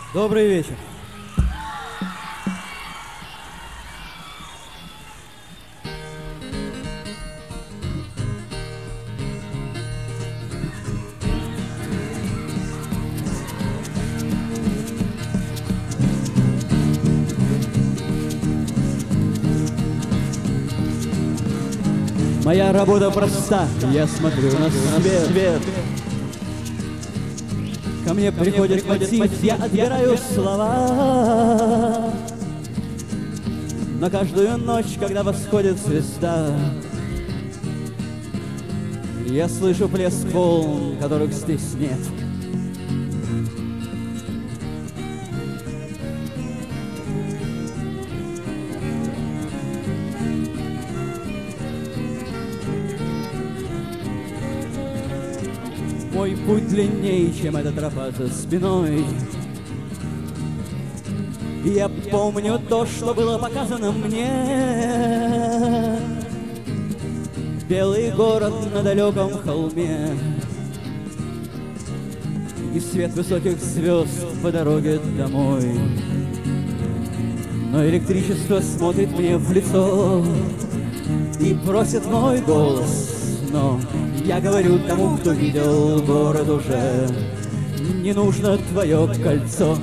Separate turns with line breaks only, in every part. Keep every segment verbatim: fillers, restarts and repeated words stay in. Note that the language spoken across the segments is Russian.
Добрый вечер. Моя работа проста, я смотрю на свет. свет. Ко мне приходит мотив, я отбираю слова. Но каждую ночь, когда восходит звезда, я слышу плеск волн, которых здесь нет. Мой путь длиннее, чем эта тропа за спиной. И я помню то, что было показано мне. Белый город на далеком холме и свет высоких звезд по дороге домой. Но электричество смотрит мне в лицо и просит мой голос. Но я говорю тому, кто видел город уже, не нужно твое кольцо.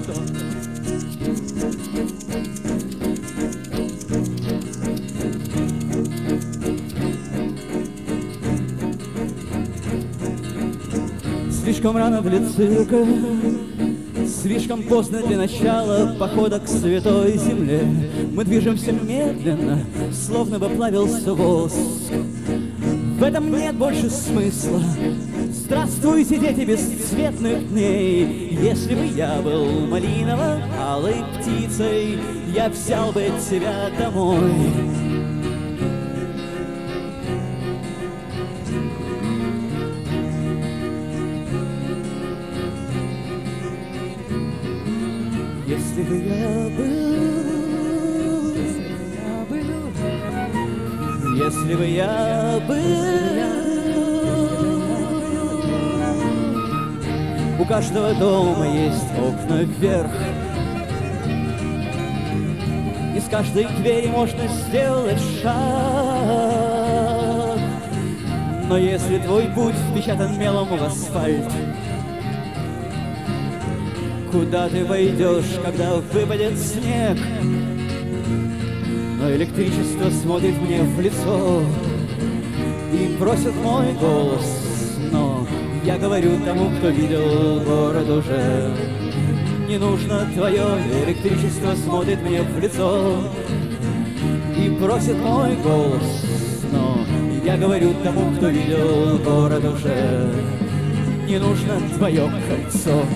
Слишком рано для цирка, слишком поздно для начала похода к святой земле. Мы движемся медленно, словно бы плавился воск. В этом нет больше смысла. Здравствуйте, дети бесцветных дней. Если бы я был малиново-алой птицей, я взял бы тебя домой. Если бы я был, если бы я был, у каждого дома есть окна вверх, из каждой двери можно сделать шаг. Но если твой путь впечатан мелом в асфальт, куда ты пойдешь, когда выпадет снег? Но электричество смотрит мне в лицо и просит мой голос. Но я говорю тому, кто видел город уже, не нужно твое электричество смотрит мне в лицо и просит мой голос. Но я говорю тому, кто видел город уже, не нужно твое кольцо.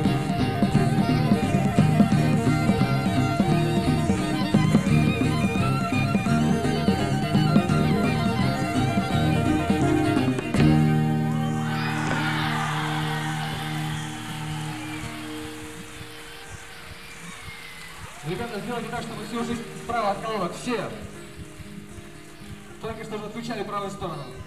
Ребята, сделайте так, чтобы всю жизнь справа от колонок, все. Только что же отключали правую сторону.